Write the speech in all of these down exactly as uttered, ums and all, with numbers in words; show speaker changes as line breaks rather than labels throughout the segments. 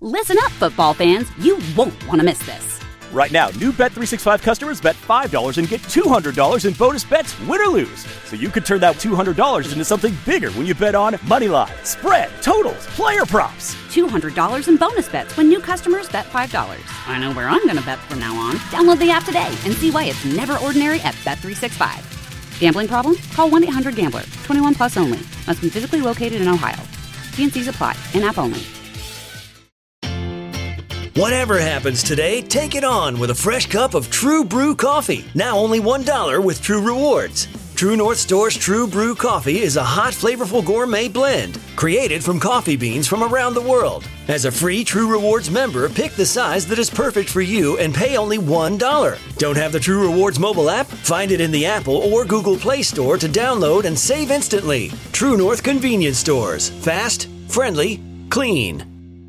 Listen up, football fans. You won't want to miss this.
Right now, new Bet three sixty-five customers bet five dollars and get two hundred dollars in bonus bets, win or lose. So you could turn that two hundred dollars into something bigger when you bet on money line, spread, totals, player props.
two hundred dollars in bonus bets when new customers bet five dollars. I know where I'm going to bet from now on. Download the app today and see why it's never ordinary at Bet three sixty-five. Gambling problem? Call one eight hundred gambler. twenty-one plus only. Must be physically located in Ohio. T and C's apply. In-app only.
Whatever happens today, take it on with a fresh cup of True Brew coffee. Now only one dollar with True Rewards. True North Store's True Brew coffee is a hot, flavorful gourmet blend created from coffee beans from around the world. As a free True Rewards member, pick the size that is perfect for you and pay only one dollar. Don't have the True Rewards mobile app? Find it in the Apple or Google Play Store to download and save instantly. True North Convenience Stores. Fast, friendly, clean.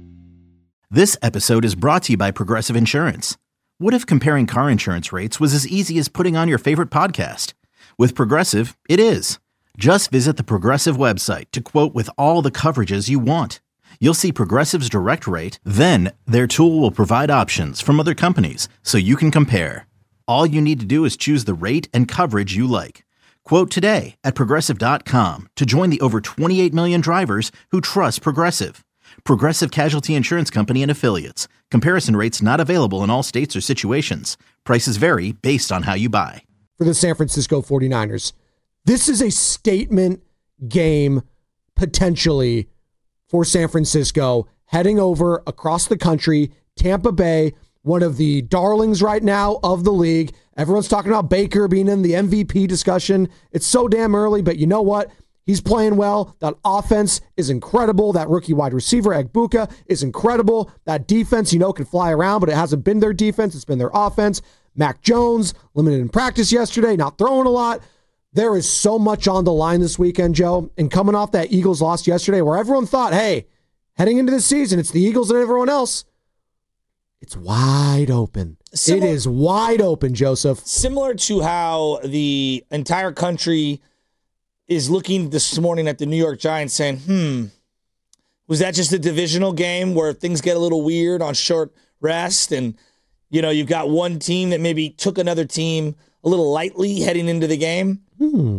This episode is brought to you by Progressive Insurance. What if comparing car insurance rates was as easy as putting on your favorite podcast? With Progressive, it is. Just visit the Progressive website to quote with all the coverages you want. You'll see Progressive's direct rate, then their tool will provide options from other companies so you can compare. All you need to do is choose the rate and coverage you like. Quote today at Progressive dot com to join the over twenty-eight million drivers who trust Progressive. Progressive Casualty Insurance Company and Affiliates. Comparison rates not available in all states or situations. Prices vary based on how you buy.
For the San Francisco forty-niners, this is a statement game potentially for San Francisco, heading over across the country. Tampa Bay, one of the darlings right now of the league. Everyone's talking about Baker being in the M V P discussion. It's so damn early, but you know what? He's playing well. That offense is incredible. That rookie wide receiver, Egbuka, is incredible. That defense, you know, can fly around, but it hasn't been their defense. It's been their offense. Mac Jones, limited in practice yesterday, not throwing a lot. There is so much on the line this weekend, Joe. And coming off that Eagles loss yesterday where everyone thought, hey, heading into this season, it's the Eagles and everyone else. It's wide open. Similar, it is wide open, Joseph.
Similar to how the entire country is looking this morning at the New York Giants saying, hmm, was that just a divisional game where things get a little weird on short rest? And, you know, you've got one team that maybe took another team a little lightly heading into the game.
Hmm.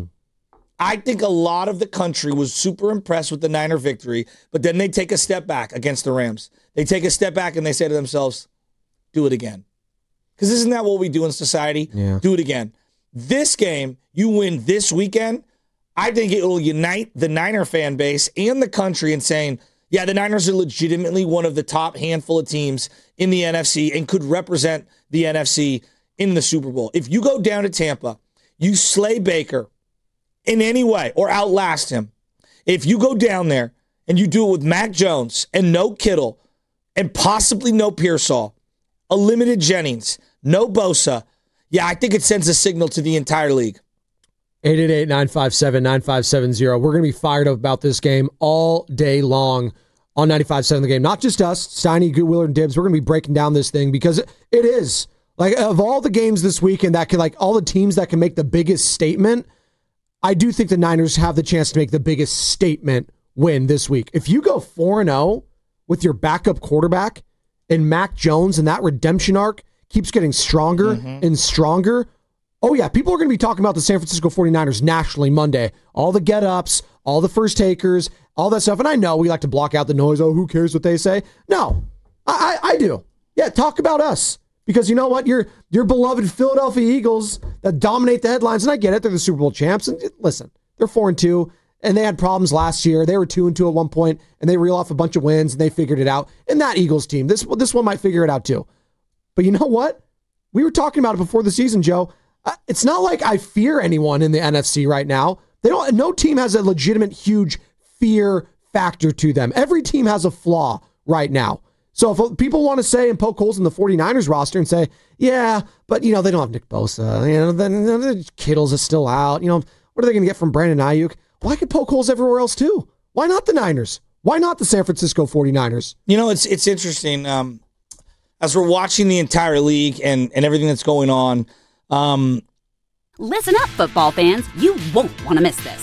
I think a lot of the country was super impressed with the Niner victory, but then they take a step back against the Rams. They take a step back and they say to themselves, do it again. Because isn't that what we do in society?
Yeah.
Do it again. This game, you win this weekend, I think it will unite the Niner fan base and the country in saying, yeah, the Niners are legitimately one of the top handful of teams in the N F C and could represent the N F C in the Super Bowl. If you go down to Tampa, you slay Baker in any way or outlast him. If you go down there and you do it with Mac Jones and no Kittle and possibly no Pearsall, a limited Jennings, no Bosa, yeah, I think it sends a signal to the entire league.
eight eight eight, nine five seven, nine five seven zero. We're going to be fired up about this game all day long on ninety-five point seven The Game. Not just us, Steiny, Goodwiller, and Dibbs. We're going to be breaking down this thing because it is. Like, of all the games this weekend that can, like, all the teams that can make the biggest statement, I do think the Niners have the chance to make the biggest statement win this week. If you go four and oh with your backup quarterback and Mac Jones and that redemption arc keeps getting stronger mm-hmm. and stronger, oh, yeah, people are going to be talking about the San Francisco forty-niners nationally Monday. All the get-ups, all the first takers, all that stuff. And I know we like to block out the noise. Oh, who cares what they say? No, I, I, I do. Yeah, talk about us. Because you know what? Your your beloved Philadelphia Eagles that dominate the headlines, and I get it, they're the Super Bowl champs. And listen, they're four and two, and they had problems last year. They were two and two at one point, and they reel off a bunch of wins, and they figured it out. And that Eagles team, this this one might figure it out too. But you know what? We were talking about it before the season, Joe. It's not like I fear anyone in the N F C right now. They don't. No team has a legitimate, huge fear factor to them. Every team has a flaw right now. So if people want to say and poke holes in the forty-niners roster and say, yeah, but, you know, they don't have Nick Bosa. You know, then you know, Kittle's is still out. You know, what are they going to get from Brandon Ayuk? Well, I could poke holes everywhere else too. Why not the Niners? Why not the San Francisco forty-niners?
You know, it's it's interesting. Um, as we're watching the entire league and, and everything that's going on, um,
listen up, football fans. You won't want to miss this.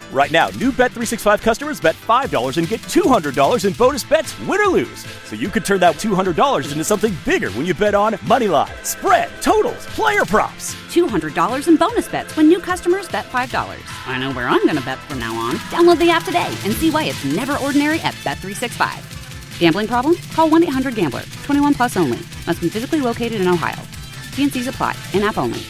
Right now, new Bet three sixty-five customers bet five dollars and get two hundred dollars in bonus bets, win or lose. So you could turn that two hundred dollars into something bigger when you bet on moneyline, spread, totals, player props.
two hundred dollars in bonus bets when new customers bet five dollars. I know where I'm going to bet from now on. Download the app today and see why it's never ordinary at Bet three sixty-five. Gambling problem? Call one eight hundred gambler. twenty-one plus only. Must be physically located in Ohio. T and C's apply. In-app only.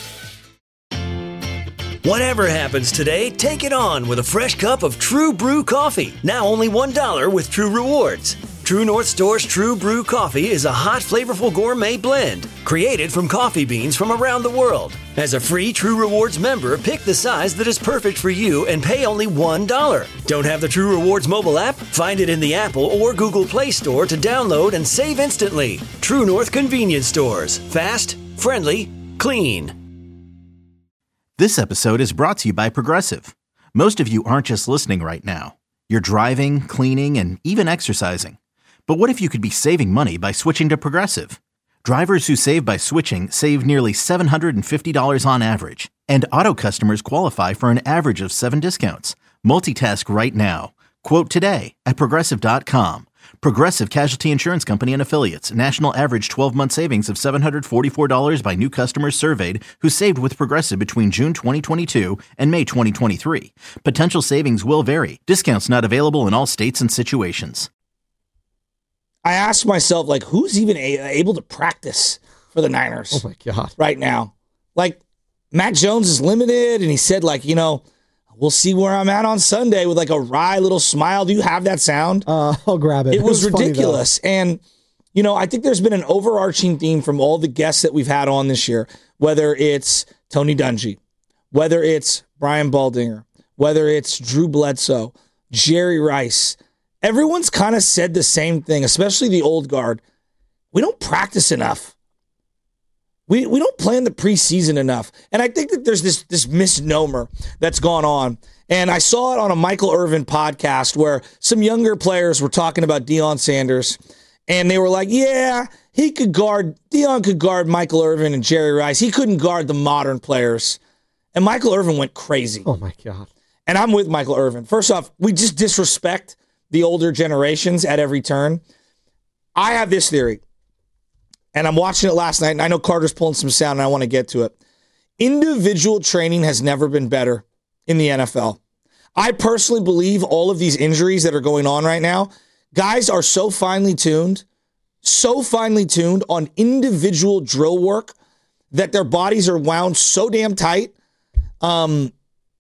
Whatever happens today, take it on with a fresh cup of True Brew coffee. Now only one dollar with True Rewards. True North Store's True Brew coffee is a hot, flavorful gourmet blend created from coffee beans from around the world. As a free True Rewards member, pick the size that is perfect for you and pay only one dollar. Don't have the True Rewards mobile app? Find it in the Apple or Google Play Store to download and save instantly. True North Convenience Stores. Fast, friendly, clean.
This episode is brought to you by Progressive. Most of you aren't just listening right now. You're driving, cleaning, and even exercising. But what if you could be saving money by switching to Progressive? Drivers who save by switching save nearly seven hundred fifty dollars on average. And auto customers qualify for an average of seven discounts. Multitask right now. Quote today at Progressive dot com. Progressive Casualty Insurance Company and Affiliates. National average twelve-month savings of seven hundred forty-four dollars by new customers surveyed who saved with Progressive between June twenty twenty-two and May twenty twenty-three. Potential savings will vary. Discounts not available in all states and situations.
I asked myself, like, who's even a- able to practice for the Niners?
Oh, my God.
Right now. Like, Mac Jones is limited, and he said, like, you know, we'll see where I'm at on Sunday with, like, a wry little smile. Do you have that sound?
Uh, I'll grab it.
It was,
it was
ridiculous. And, you know, I think there's been an overarching theme from all the guests that we've had on this year, whether it's Tony Dungy, whether it's Brian Baldinger, whether it's Drew Bledsoe, Jerry Rice. Everyone's kind of said the same thing, especially the old guard. We don't practice enough. We we don't plan the preseason enough. And I think that there's this, this misnomer that's gone on. And I saw it on a Michael Irvin podcast where some younger players were talking about Deion Sanders. And they were like, yeah, he could guard, Deion could guard Michael Irvin and Jerry Rice. He couldn't guard the modern players. And Michael Irvin went crazy.
Oh, my God.
And I'm with Michael Irvin. First off, we just disrespect the older generations at every turn. I have this theory, and I'm watching it last night, and I know Carter's pulling some sound, and I want to get to it. Individual training has never been better in the N F L. I personally believe all of these injuries that are going on right now, guys are so finely tuned, so finely tuned on individual drill work that their bodies are wound so damn tight um,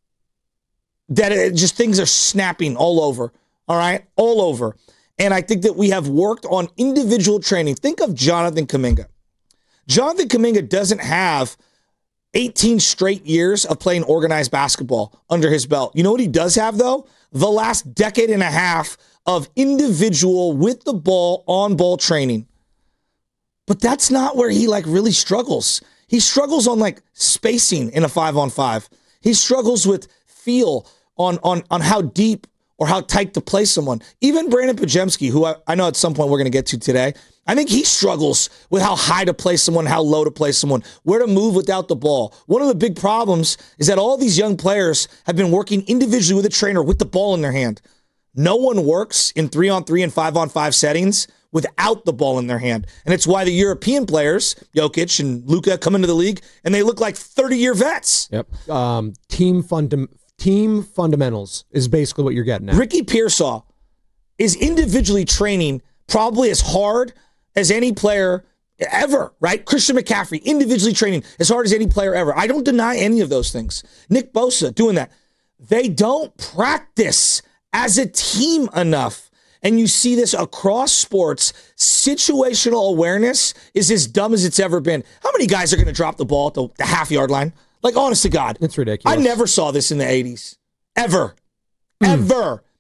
that it just things are snapping all over. All right, all over. And I think that we have worked on individual training. Think of Jonathan Kuminga. Jonathan Kuminga doesn't have eighteen straight years of playing organized basketball under his belt. You know what he does have, though? The last decade and a half of individual with the ball, on ball training. But that's not where he like really struggles. He struggles on like spacing in a five on five. He struggles with feel on, on, on how deep or how tight to play someone. Even Brandon Pajemski, who I, I know at some point we're going to get to today, I think he struggles with how high to play someone, how low to play someone, where to move without the ball. One of the big problems is that all these young players have been working individually with a trainer with the ball in their hand. No one works in three-on-three and five-on-five settings without the ball in their hand. And it's why the European players, Jokic and Luka, come into the league, and they look like thirty-year vets.
Yep. Um, team fundam- Team fundamentals is basically what you're getting at.
Ricky Pearsall is individually training probably as hard as any player ever, right? Christian McCaffrey, individually training as hard as any player ever. I don't deny any of those things. Nick Bosa doing that. They don't practice as a team enough. And you see this across sports. Situational awareness is as dumb as it's ever been. How many guys are going to drop the ball at the, the half-yard line? Like, honest to God.
It's ridiculous.
I never saw this in the eighties. Ever. Mm. Ever.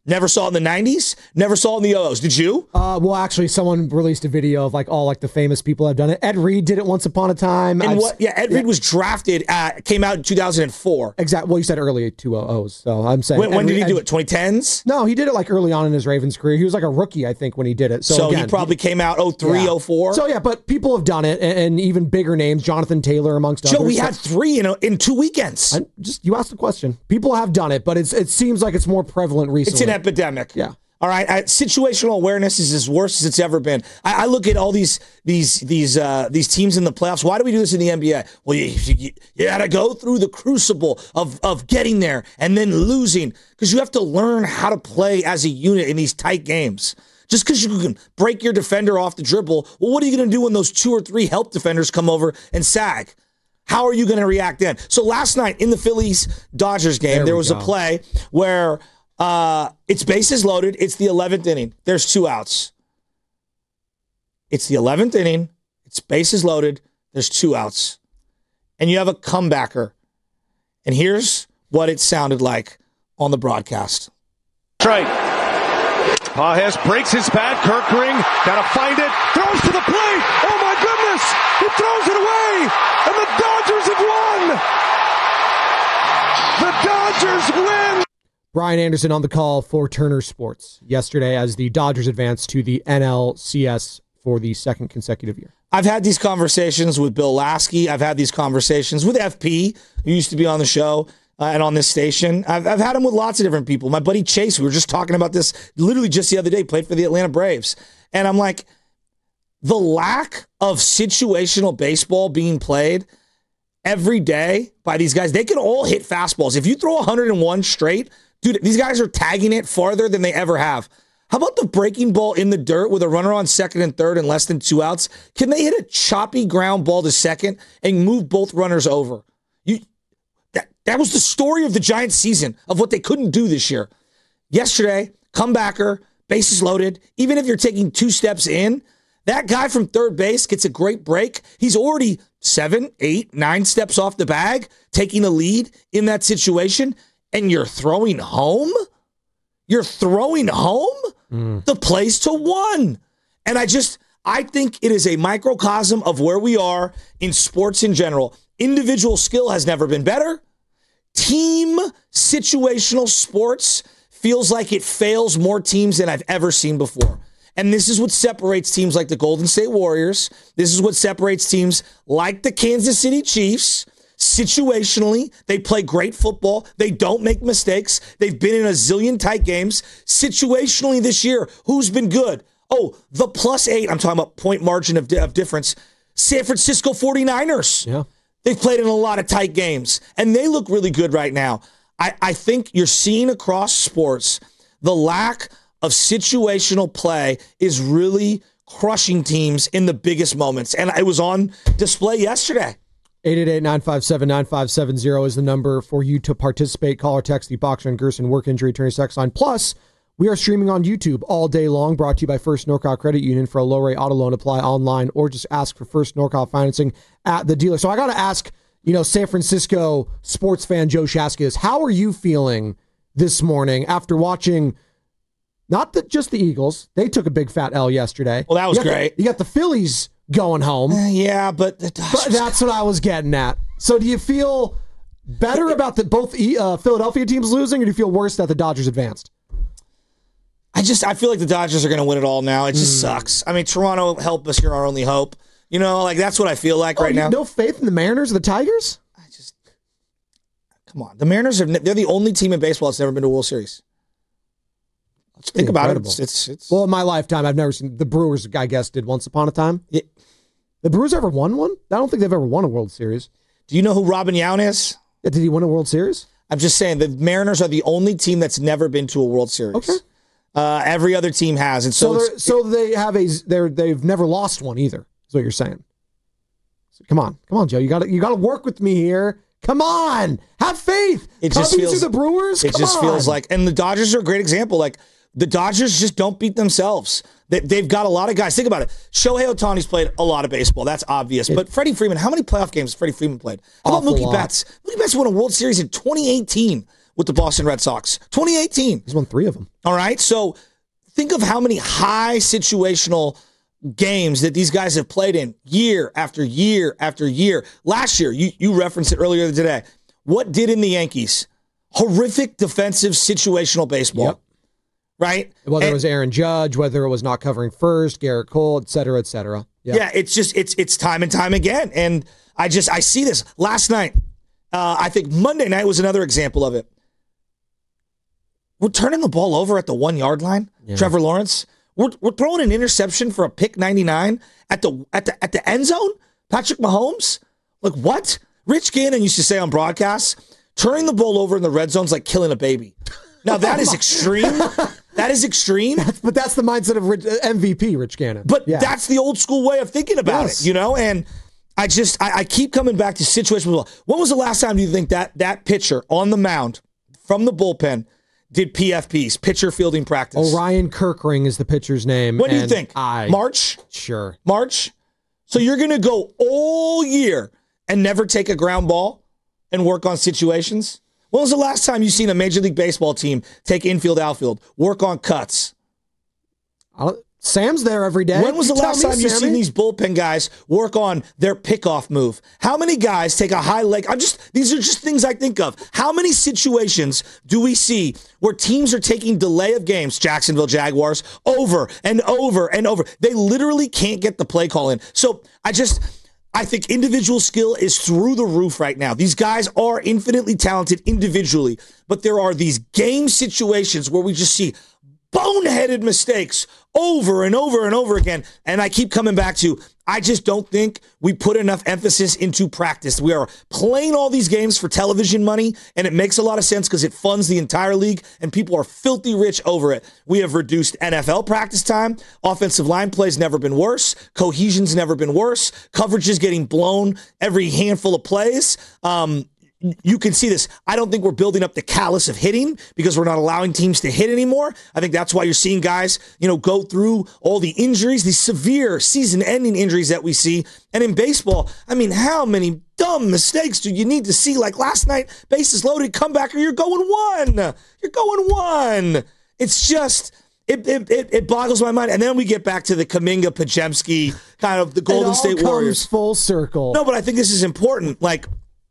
Never saw it in the nineties. Never saw it in the oh-ohs. Did you?
Uh, well, actually, someone released a video of like all like the famous people have done it. Ed Reed did it once upon a time.
And
I've,
what? Yeah, Ed
yeah.
Reed was drafted. Uh, came out in two thousand four.
Exactly. Well, you said early two oh ohs, so I'm saying.
When, when
Ed
did he
Reed,
do
Ed,
it? twenty tens?
No, he did it like early on in his Ravens career. He was like a rookie, I think, when he did it. So,
So
again,
he probably came out oh three,
yeah.
oh four.
So yeah, but people have done it, and, and even bigger names, Jonathan Taylor amongst
Joe,
others.
we
So-
had three in a, in two weekends.
I, just you asked the question. People have done it, but it's it seems like it's more prevalent recently.
It's an epidemic.
Yeah.
All right. I, situational awareness is as worse as it's ever been. I, I look at all these these these uh, these teams in the playoffs. Why do we do this in the N B A? Well, you, you, you got to go through the crucible of of getting there and then losing because you have to learn how to play as a unit in these tight games. Just because you can break your defender off the dribble, well, what are you going to do when those two or three help defenders come over and sag? How are you going to react then? So last night in the Phillies-Dodgers game,
There
there
we
was
go.
a play where uh, it's bases loaded. It's the eleventh inning. There's two outs. It's the eleventh inning. It's bases loaded. There's two outs. And you have a comebacker. And here's what it sounded like on the broadcast.
Strike. Pages breaks his bat. Kirkering got to find it. Throws to the plate. Oh, my goodness. He throws it away. And the Dodgers have won. The Dodgers win.
Brian Anderson on the call for Turner Sports yesterday as the Dodgers advanced to the N L C S for the second consecutive year.
I've had these conversations with Bill Lasky. I've had these conversations with F P, who used to be on the show uh, and on this station. I've, I've had them with lots of different people. My buddy Chase, we were just talking about this literally just the other day, played for the Atlanta Braves. And I'm like, the lack of situational baseball being played every day by these guys, they can all hit fastballs. If you throw one hundred one straight, dude, these guys are tagging it farther than they ever have. How about the breaking ball in the dirt with a runner on second and third and less than two outs? Can they hit a choppy ground ball to second and move both runners over? You, that, that was the story of the Giants season, of what they couldn't do this year. Yesterday, comebacker, bases loaded. Even if you're taking two steps in, that guy from third base gets a great break. He's already seven, eight, nine steps off the bag, taking a lead in that situation, and you're throwing home? You're throwing home? Mm. The place to one. And I just, I think it is a microcosm of where we are in sports in general. Individual skill has never been better. Team situational sports feels like it fails more teams than I've ever seen before. And this is what separates teams like the Golden State Warriors. This is what separates teams like the Kansas City Chiefs. Situationally, they play great football. They don't make mistakes. They've been in a zillion tight games. Situationally this year, who's been good? Oh, the plus eight, I'm talking about point margin of, of difference, San Francisco forty-niners.
Yeah.
They've played in a lot of tight games, and they look really good right now. I, I think you're seeing across sports the lack of situational play is really crushing teams in the biggest moments, and it was on display yesterday.
eight eight eight, nine five seven, nine five seven zero is the number for you to participate. Call or text the Boxer and Gerson Work Injury Attorney text line. Plus, we are streaming on YouTube all day long, brought to you by First NorCal Credit Union. For a low-rate auto loan, apply online or just ask for First NorCal financing at the dealer. So I got to ask, you know, San Francisco sports fan Joe Shaskis, how are you feeling this morning after watching not the, just the Eagles? They took a big fat L yesterday.
Well, that was
you
great.
The, you got the Phillies going home.
Uh, yeah, but, the
But that's what I was getting at. So do you feel better about the both uh, Philadelphia teams losing, or do you feel worse that the Dodgers advanced?
I just I feel like the Dodgers are going to win it all now. It just mm. sucks. I mean, Toronto, help us. You're our only hope. You know, like that's what I feel like
oh,
right
you
now.
have no faith in the Mariners or the Tigers?
I just come on. The Mariners are they're the only team in baseball that's never been to a World Series. Let's think about it. It's, it's, it's
well, in my lifetime, I've never seen the Brewers. I guess did once upon a time.
Yeah.
The Brewers ever won one? I don't think they've ever won a World Series.
Do you know who Robin Yount is?
Yeah, did he win a World Series?
I'm just saying the Mariners are the only team that's never been to a World Series.
Okay.
Uh, every other team has, and so
so, so they have a they're they've never lost one either. Is what you're saying? So come on, come on, Joe. You got to you got to work with me here. Come on, have faith.
It
Cubbies
just feels
to the Brewers.
It
come
just
on.
feels like, and the Dodgers are a great example. Like the Dodgers just don't beat themselves. They, they've got a lot of guys. Think about it. Shohei Ohtani's played a lot of baseball. That's obvious. It, but Freddie Freeman, how many playoff games has Freddie Freeman played? How about Mookie
lot.
Betts? Mookie Betts won a World Series in twenty eighteen with the Boston Red Sox. twenty eighteen.
He's won three of them.
All right. So think of how many high situational games that these guys have played in year after year after year. Last year, you, you referenced it earlier today. What did in the Yankees? Horrific defensive situational baseball. Yep. Right?
Whether
and,
it was Aaron Judge, whether it was not covering first, Garrett Cole, et cetera, et cetera. Yep.
Yeah, it's just, it's it's time and time again. And I just, I see this. Last night, uh, I think Monday night was another example of it. We're turning the ball over at the one-yard line, yeah. Trevor Lawrence. We're we're throwing an interception for a pick ninety-nine at the at the at the end zone. Patrick Mahomes, like what? Rich Gannon used to say on broadcast, turning the ball over in the red zone is like killing a baby. Now that is extreme. That is extreme.
That's, but that's the mindset of Rich, uh, M V P Rich Gannon.
But
yeah.
that's the old school way of thinking about
yes.
it, you know. And I just I, I keep coming back to situations. When was the last time you think that that pitcher on the mound from the bullpen did P F Ps, pitcher fielding practice?
Orion Kirkring is the pitcher's name.
When do you think?
I,
March?
Sure.
March? So you're going to go all year and never take a ground ball and work on situations? When was the last time you seen a Major League Baseball team take infield, outfield, work on cuts?
I'll, Sam's there every day.
When was the last time you seen these bullpen guys work on their pickoff move? How many guys take a high leg? I'm just these are just things I think of. How many situations do we see where teams are taking delay of games, Jacksonville Jaguars, over and over and over? They literally can't get the play call in. So I just I think individual skill is through the roof right now. These guys are infinitely talented individually, but there are these game situations where we just see boneheaded mistakes over and over and over again. And I keep coming back to, I just don't think we put enough emphasis into practice. We are playing all these games for television money, and it makes a lot of sense because it funds the entire league, and people are filthy rich over it. We have reduced N F L practice time. Offensive line play's never been worse. Cohesion's never been worse. Coverage is getting blown every handful of plays. Um, You can see this. I don't think we're building up the callus of hitting because we're not allowing teams to hit anymore. I think that's why you're seeing guys, you know, go through all the injuries, these severe season-ending injuries that we see. And in baseball, I mean, how many dumb mistakes do you need to see? Like last night, bases loaded, comeback, or you're going one. You're going one. It's just... It, it it it boggles my mind. And then we get back to the Kuminga, Pajemski, kind of the Golden State Warriors.
Full circle.
No, but I think this is important. Like,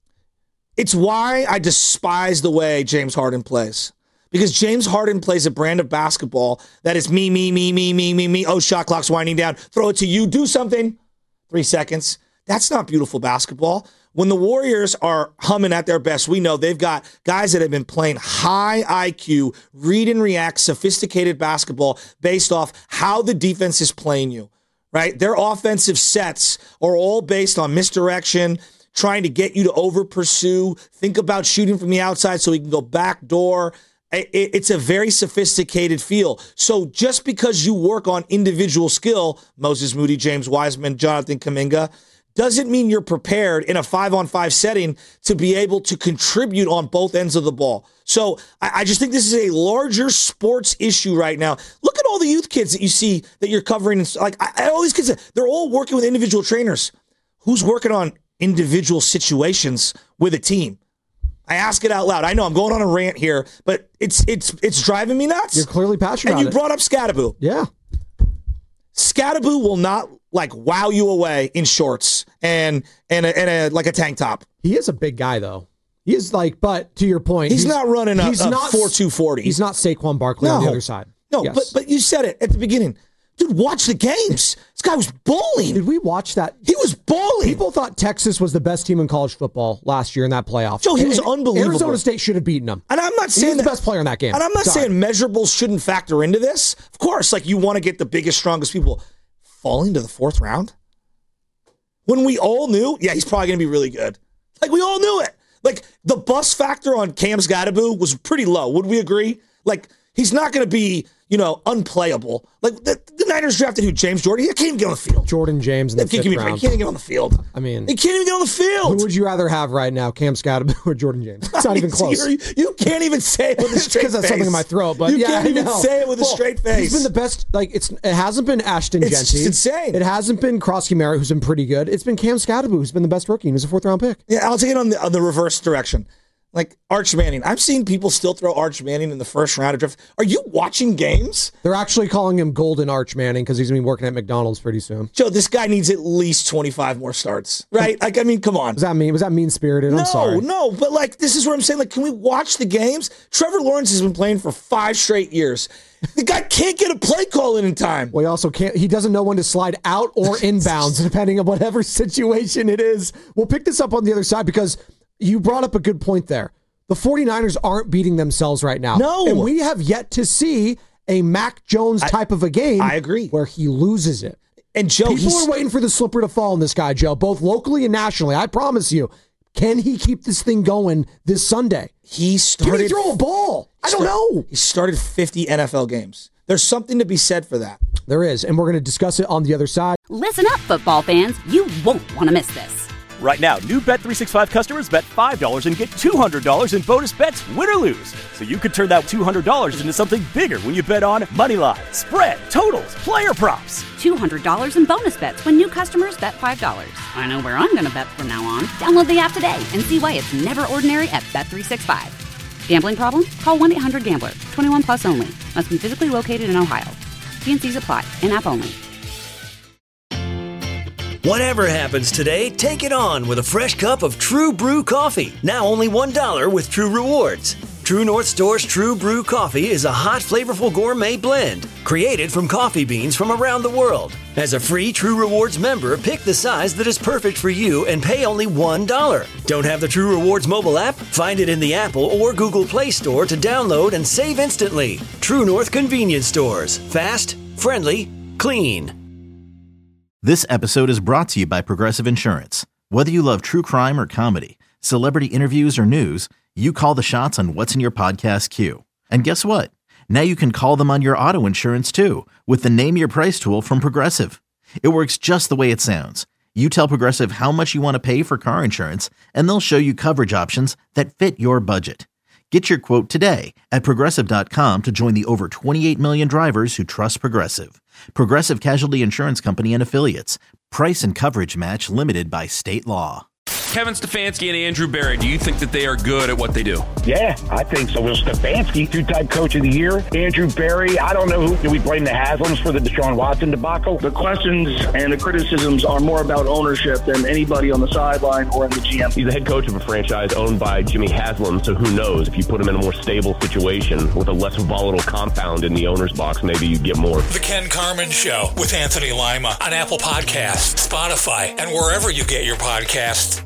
it's why I despise the way James Harden plays. Because James Harden plays a brand of basketball that is me, me, me, me, me, me, me. Oh, shot clock's winding down. Throw it to you. Do something. Three seconds. That's not beautiful basketball. When the Warriors are humming at their best, we know they've got guys that have been playing high I Q, read and react, sophisticated basketball based off how the defense is playing you, right? Their offensive sets are all based on misdirection, trying to get you to over pursue, think about shooting from the outside so he can go back door. It's a very sophisticated feel. So just because you work on individual skill, Moses Moody, James Wiseman, Jonathan Kuminga, doesn't mean you're prepared in a five-on-five setting to be able to contribute on both ends of the ball. So I just think this is a larger sports issue right now. Look at all the youth kids that you see that you're covering. Like all these kids, they're all working with individual trainers. Who's working on individual situations with a team? I ask it out loud. I know I'm going on a rant here, but it's it's it's driving me nuts.
You're clearly passionate
about it. And you
brought
up Scadaboo.
Yeah.
Scadaboo will not like wow you away in shorts and and a, and a like a tank top.
He is a big guy though. He is like, but to your point,
he's, he's not running a, he's a not, four two forty.
He's not Saquon Barkley no. on the other side.
No, yes. but but you said it at the beginning. Dude, watch the games. This guy was bowling.
Did we watch that?
He was bowling.
People thought Texas was the best team in college football last year in that playoff.
Joe, he was
and,
unbelievable.
Arizona State should have beaten him.
And I'm not saying
he's
that,
the best player in that game.
And I'm not
Sorry.
saying measurables shouldn't factor into this. Of course, like you want to get the biggest, strongest people. Falling to the fourth round? When we all knew, yeah, he's probably going to be really good. Like, we all knew it. Like, the bust factor on Cam Scadaboo was pretty low. Would we agree? Like, he's not going to be, you know, unplayable. Like, the, the Niners drafted who? James Jordan? He can't even get on the field.
Jordan James in the fifth round.
He can't even get on the field.
I mean,
he can't even get on the field.
Who would you rather have right now, Cam Scadaboo or Jordan James? It's not even close.
You can't even say it with a straight face.
Because that's something in my throat. But
you
yeah,
can't
I
even
know.
say it with
well,
a straight face.
He's been the best. Like it's, it hasn't been Ashton
it's
Genty.
It's insane.
It hasn't been Krosky Merritt, who's been pretty good. It's been Cam Scadaboo, who's been the best rookie. He was a fourth round pick.
Yeah, I'll take it on the on the reverse direction. Like Arch Manning. I've seen people still throw Arch Manning in the first round of draft. Are you watching games?
They're actually calling him Golden Arch Manning because he's going to be working at McDonald's pretty soon.
Joe, this guy needs at least twenty-five more starts, right? Like, I mean, come on.
Was that mean? Was that mean-spirited? I'm
no,
sorry.
No, but like, this is what I'm saying. Like, can we watch the games? Trevor Lawrence has been playing for five straight years. The guy can't get a play call in in time.
Well, he also can't. He doesn't know when to slide out or inbounds, depending on whatever situation it is. We'll pick this up on the other side because you brought up a good point there. The 49ers aren't beating themselves right now.
No.
And we have yet to see a Mac Jones type I, of a game.
I agree.
Where he loses it.
And Joe,
people are waiting for the slipper to fall on this guy, Joe, both locally and nationally. I promise you. Can he keep this thing going this Sunday?
He started.
Can he throw a ball? I don't know.
He started fifty N F L games. There's something to be said for that.
There is, and we're going to discuss it on the other side.
Listen up, football fans. You won't want to miss this.
Right now, new Bet three sixty-five customers bet five dollars and get two hundred dollars in bonus bets, win or lose. So you could turn that two hundred dollars into something bigger when you bet on Moneyline, spread, totals, player props.
two hundred dollars in bonus bets when new customers bet five dollars. I know where I'm going to bet from now on. Download the app today and see why it's never ordinary at Bet three sixty-five. Gambling problem? Call one eight hundred gambler. twenty-one plus only. Must be physically located in Ohio. T and C's apply. In-app only.
Whatever happens today, take it on with a fresh cup of True Brew coffee. Now only one dollar with True Rewards. True North Store's True Brew coffee is a hot, flavorful gourmet blend created from coffee beans from around the world. As a free True Rewards member, pick the size that is perfect for you and pay only one dollar. Don't have the True Rewards mobile app? Find it in the Apple or Google Play Store to download and save instantly. True North Convenience Stores. Fast, friendly, clean.
This episode is brought to you by Progressive Insurance. Whether you love true crime or comedy, celebrity interviews or news, you call the shots on what's in your podcast queue. And guess what? Now you can call them on your auto insurance too with the Name Your Price tool from Progressive. It works just the way it sounds. You tell Progressive how much you want to pay for car insurance, and they'll show you coverage options that fit your budget. Get your quote today at Progressive dot com to join the over twenty-eight million drivers who trust Progressive. Progressive Casualty Insurance Company and Affiliates. Price and coverage match limited by state law.
Kevin Stefanski and Andrew Berry, do you think that they are good at what they do?
Yeah, I think so. Well, Stefanski, two-time coach of the year. Andrew Berry, I don't know who. Do we blame the Haslams for the Deshaun Watson debacle?
The questions and the criticisms are more about ownership than anybody on the sideline or in the G M.
He's the head coach of a franchise owned by Jimmy Haslam, so who knows? If you put him in a more stable situation with a less volatile compound in the owner's box, maybe you'd get more.
The Ken Carman Show with Anthony Lima on Apple Podcasts, Spotify, and wherever you get your podcasts.